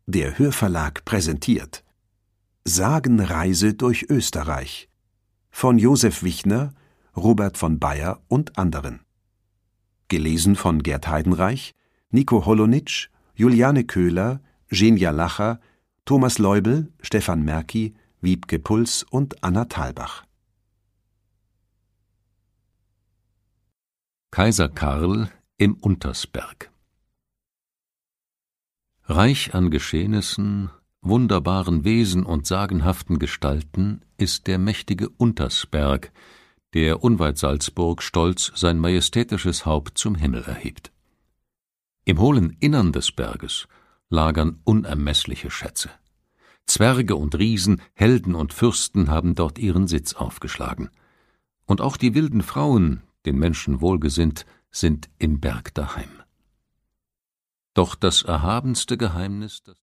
Der Hörverlag präsentiert Sagenreise durch Österreich von Josef Wichner, Robert von Bayer und anderen. Gelesen von Gerd Heidenreich, Nico Holonitsch, Juliane Köhler, Genia Lacher, Thomas Leubel, Stefan Merki, Wiebke Puls und Anna Thalbach. Kaiser Karl im Untersberg. Reich an Geschehnissen, wunderbaren Wesen und sagenhaften Gestalten ist der mächtige Untersberg, der unweit Salzburg stolz sein majestätisches Haupt zum Himmel erhebt. Im hohlen Innern des Berges lagern unermeßliche Schätze. Zwerge und Riesen, Helden und Fürsten haben dort ihren Sitz aufgeschlagen. Und auch die wilden Frauen, den Menschen wohlgesinnt, sind im Berg daheim. Doch das erhabenste Geheimnis, das